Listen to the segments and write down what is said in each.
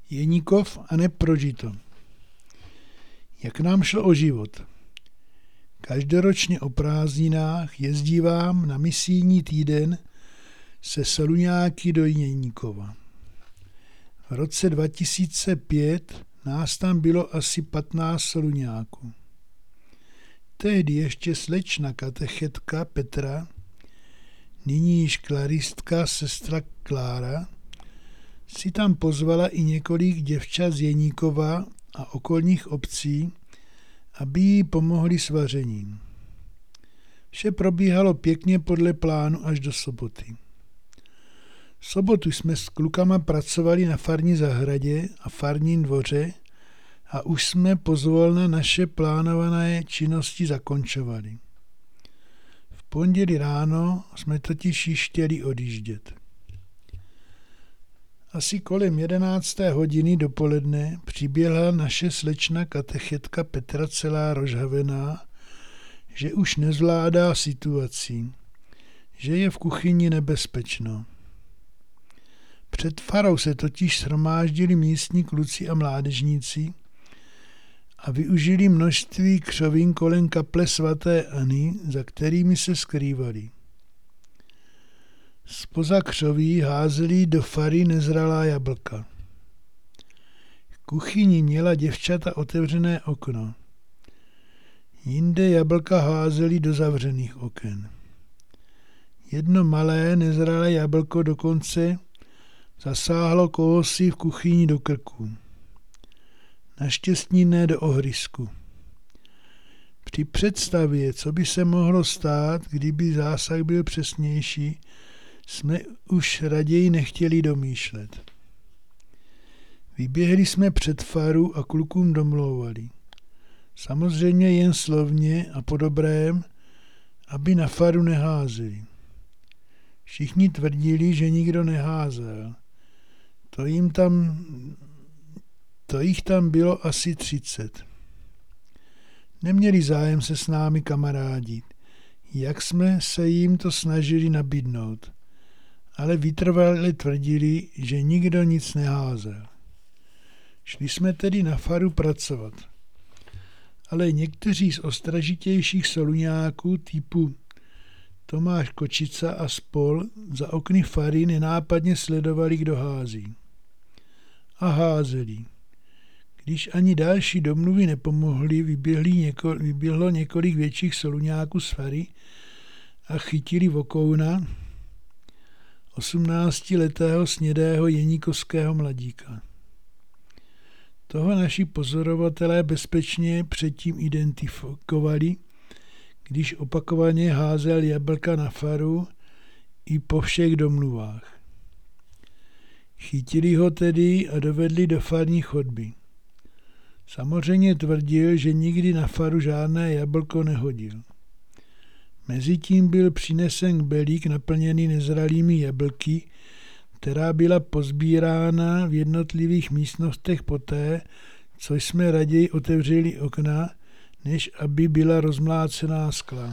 Jeníkov a neprožito. Jak nám šlo o život? Každoročně o prázdninách jezdívám na misijní týden se Soluňáky do Jeníkova. V roce 2005 nás tam bylo asi 15 Soluňáků. Tehdy ještě slečna katechetka Petra, nyní již klaristka sestra Klára, si tam pozvala i několik děvčat z Jeníkova a okolních obcí, aby jí pomohli s vařením. Vše probíhalo pěkně podle plánu až do soboty. V sobotu jsme s klukama pracovali na farní zahradě a farním dvoře a už jsme pozvolna naše plánované činnosti zakončovali. V pondělí ráno jsme totiž již chtěli odjíždět. Asi kolem 11. hodiny dopoledne přiběhla naše slečna katechetka Petra celá rozhavená, že už nezvládá situaci, že je v kuchyni nebezpečno. Před farou se totiž shromáždili místní kluci a mládežníci a využili množství křovin kolem kaple svaté Anny, za kterými se skrývali. Zpoza křoví házeli do fary nezralá jablka. V kuchyni měla děvčata otevřené okno. Jinde jablka házeli do zavřených oken. Jedno malé nezralé jablko dokonce zasáhlo kohosi v kuchyni do krku. Naštěstí ne do ohrysku. Při představě, co by se mohlo stát, kdyby zásah byl přesnější, jsme už raději nechtěli domýšlet. Vyběhli jsme před faru a klukům domlouvali. Samozřejmě jen slovně a po dobrém, aby na faru neházeli. Všichni tvrdili, že nikdo neházel. To jich tam bylo asi 30. Neměli zájem se s námi kamarádit, jak jsme se jim to snažili nabídnout, ale vytrvale tvrdili, že nikdo nic neházel. Šli jsme tedy na faru pracovat, ale někteří z ostražitějších Soluňáků typu Tomáš Kočica a spol za okny fary nenápadně sledovali, kdo hází. A házeli. Když ani další domluvy nepomohly, vyběhlo několik větších Soluňáků z fary a chytili vokouna 18letého snědého jeníkovského mladíka. Toho naši pozorovatelé bezpečně předtím identifikovali, když opakovaně házel jablka na faru i po všech domluvách. Chytili ho tedy a dovedli do farní chodby. Samozřejmě tvrdil, že nikdy na faru žádné jablko nehodil. Mezitím byl přinesen belík naplněný nezralými jablky, která byla pozbírána v jednotlivých místnostech poté, co jsme raději otevřeli okna, než aby byla rozmlácená skla.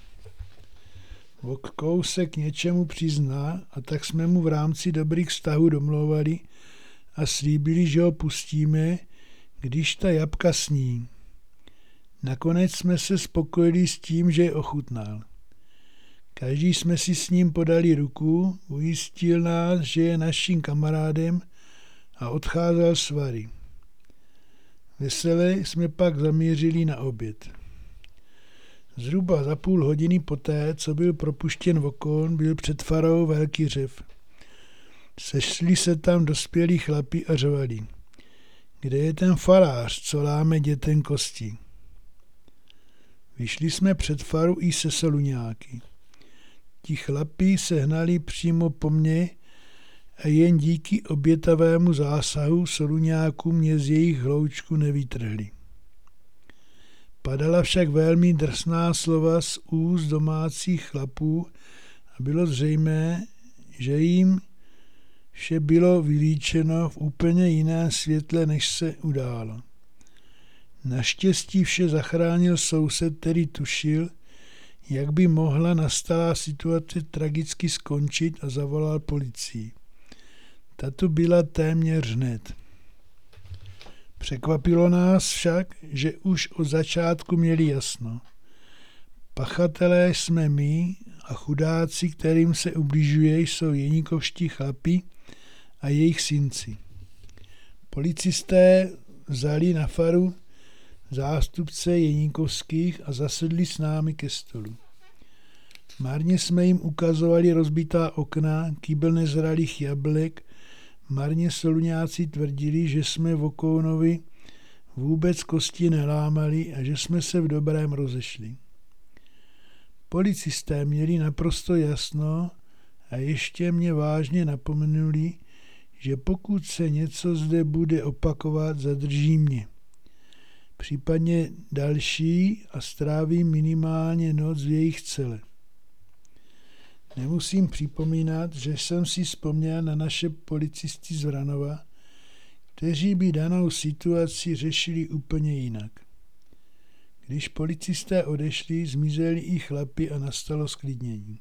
Vokkou se k něčemu přizná a tak jsme mu v rámci dobrých vztahů domlouvali a slíbili, že ho pustíme, když ta jablka sní. Nakonec jsme se spokojili s tím, že je ochutnal. Každý jsme si s ním podali ruku, ujistil nás, že je naším kamarádem a odcházel z fary. Vesele jsme pak zamířili na oběd. Zhruba za půl hodiny poté, co byl propuštěn vokon, byl před farou velký řev. Sešli se tam dospělí chlapi a řvali. Kde je ten farář, co láme dětem kosti? Vyšli jsme před faru i se Soluňáky. Ti chlapi se hnali přímo po mně a jen díky obětavému zásahu Soluňáků mě z jejich hloučku nevytrhli. Padala však velmi drsná slova z úst domácích chlapů a bylo zřejmé, že jim vše bylo vylíčeno v úplně jiném světle, než se událo. Naštěstí vše zachránil soused, který tušil, jak by mohla nastalá situace tragicky skončit a zavolal policii. Ta tu byla téměř hned. Překvapilo nás však, že už od začátku měli jasno. Pachatelé jsme my a chudáci, kterým se ubližuje, jsou jeníkovští chlapi a jejich synci. Policisté vzali na faru zástupce jeníkovských a zasedli s námi ke stolu. Marně jsme jim ukazovali rozbitá okna, kýbl nezralých jablek, marně soluňáci tvrdili, že jsme v Okounovi vůbec kosti nelámali a že jsme se v dobrém rozešli. Policisté měli naprosto jasno a ještě mě vážně napomenuli, že pokud se něco zde bude opakovat, zadrží mě. Případně další a stráví minimálně noc v jejich cele. Nemusím připomínat, že jsem si vzpomněl na naše policisty z Vranova, kteří by danou situaci řešili úplně jinak. Když policisté odešli, zmizeli i chlapi a nastalo sklidnění.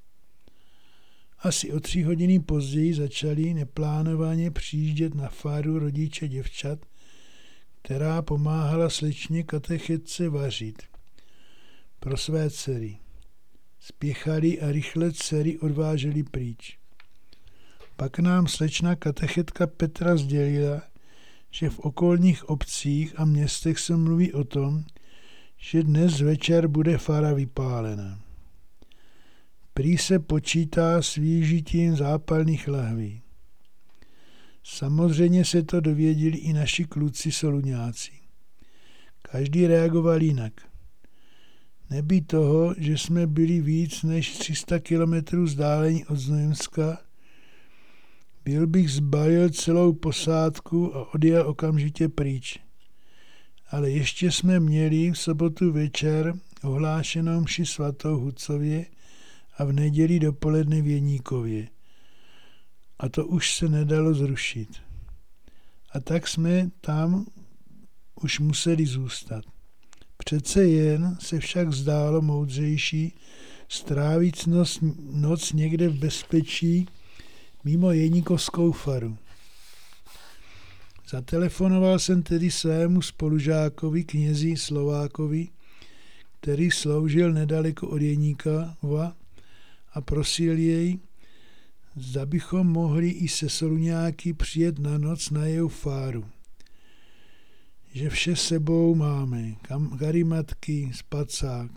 Asi o 3 hodiny později začali neplánovaně přijíždět na faru rodiče děvčat, která pomáhala slečně katechetce vařit pro své dcery. Spěchali a rychle dcery odváželi pryč. Pak nám slečna katechetka Petra sdělila, že v okolních obcích a městech se mluví o tom, že dnes večer bude fara vypálena. Prý se počítá s využitím zápalných lahví. Samozřejmě se to dověděli i naši kluci soluňáci. Každý reagoval jinak. Nebýt toho, že jsme byli víc než 300 kilometrů vzdálení od Znojemska, byl bych zbalil celou posádku a odjel okamžitě pryč. Ale ještě jsme měli v sobotu večer ohlášenou mši svatou v Hucově a v neděli dopoledne v Jeníkově. A to už se nedalo zrušit. A tak jsme tam už museli zůstat. Přece jen se však zdálo moudřejší strávit noc někde v bezpečí mimo jeníkovskou faru. Zatelefonoval jsem tedy svému spolužákovi, knězi Slovákovi, který sloužil nedaleko od Jeníkova, a prosil jej, zda bychom mohli i se soluňáky přijet na noc na jeho fáru. Že vše sebou máme, karimatky, spacák.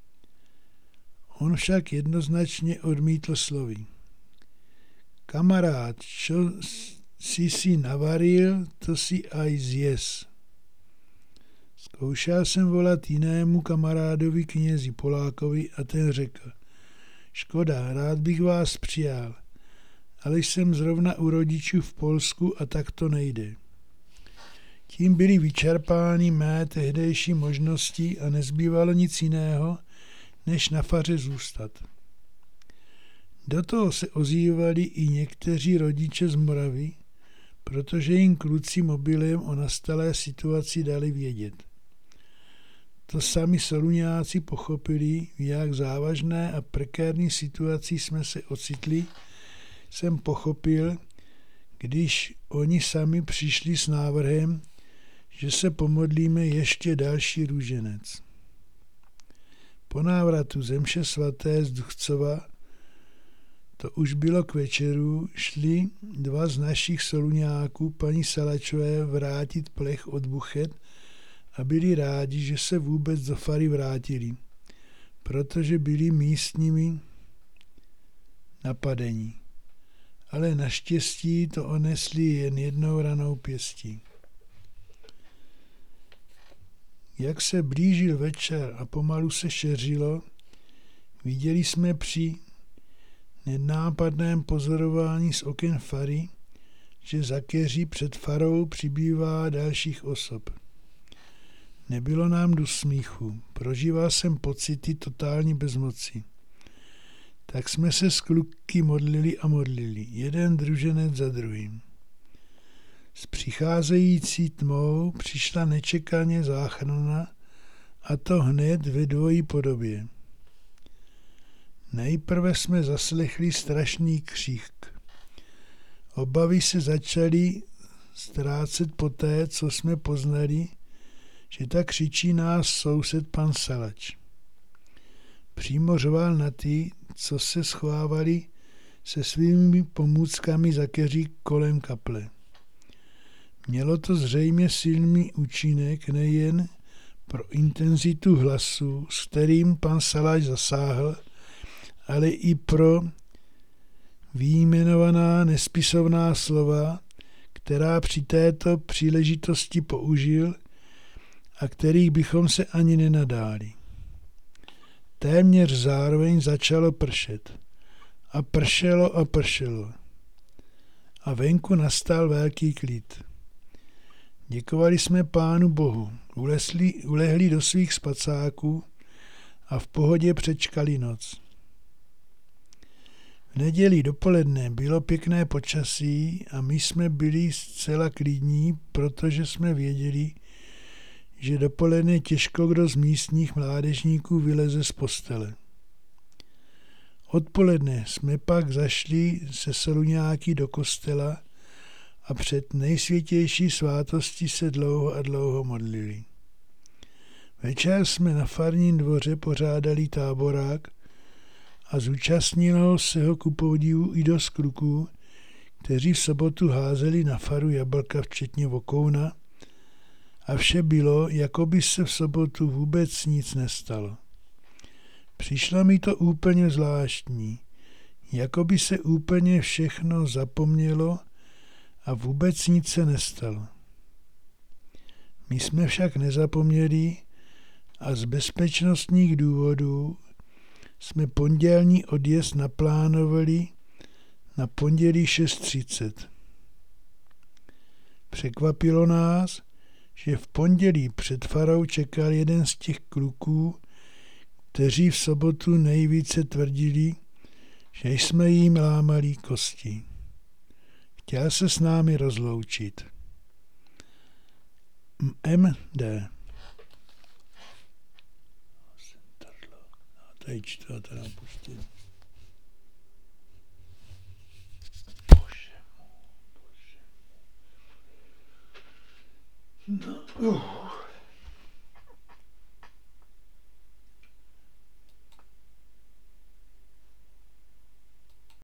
On však jednoznačně odmítl slovy. Kamarád, čo si navaril, to si aj zjes. Zkoušel jsem volat jinému kamarádovi knězi Polákovi a ten řekl, škoda, rád bych vás přijal, ale jsem zrovna u rodičů v Polsku a tak to nejde. Tím byly vyčerpány mé tehdejší možnosti a nezbývalo nic jiného, než na faře zůstat. Do toho se ozývali i někteří rodiče z Moravy, protože jim kluci mobilem o nastalé situaci dali vědět. To sami soluňáci pochopili, v jak závažné a prekérní situaci jsme se ocitli, jsem pochopil, když oni sami přišli s návrhem, že se pomodlíme ještě další růženec. Po návratu ze mše svaté z Duchcova, to už bylo k večeru, šli 2 z našich soluňáků paní Salačové vrátit plech od buchet a byli rádi, že se vůbec do fary vrátili, protože byli místními napadení. Ale naštěstí to onesli jen jednou ranou pěstí. Jak se blížil večer a pomalu se šeřilo, viděli jsme při nenápadném pozorování z oken fary, že za keří před farou přibývá dalších osob. Nebylo nám do smíchu, prožíval jsem pocity totální bezmoci. Tak jsme se s kluky modlili a modlili, jeden druženec za druhým. S přicházející tmou přišla nečekaně záchrana, a to hned ve dvojí podobě. Nejprve jsme zaslechli strašný křik. Obavy se začaly ztrácet poté, co jsme poznali, že tak křičí náš soused pan Salač. Přímo řval na ty, co se schovávali se svými pomůckami za keří kolem kaple. Mělo to zřejmě silný účinek nejen pro intenzitu hlasu, s kterým pan Salač zasáhl, ale i pro vyjmenovaná nespisovná slova, která při této příležitosti použil a kterých bychom se ani nenadáli. Téměř zároveň začalo pršet. A pršelo a pršelo. A venku nastal velký klid. Děkovali jsme Pánu Bohu, ulehli do svých spacáků a v pohodě přečkali noc. V neděli dopoledne bylo pěkné počasí a my jsme byli zcela klidní, protože jsme věděli, že dopoledne těžko kdo z místních mládežníků vyleze z postele. Odpoledne jsme pak zašli se Soluňáky do kostela a před nejsvětější svátostí se dlouho a dlouho modlili. Večer jsme na farním dvoře pořádali táborák a zúčastnilo se ho ku podivu i dost kluků, kteří v sobotu házeli na faru jablka včetně vokouna a vše bylo, jako by se v sobotu vůbec nic nestalo. Přišlo mi to úplně zvláštní, jako by se úplně všechno zapomnělo a vůbec nic se nestalo. My jsme však nezapomněli a z bezpečnostních důvodů jsme pondělní odjezd naplánovali na pondělí 6:30. Překvapilo nás, že v pondělí před farou čekal jeden z těch kluků, kteří v sobotu nejvíce tvrdili, že jsme jim lámali kosti. Chtěl se s námi rozloučit. MD. Tady čtu a teda pustím. Bože. No.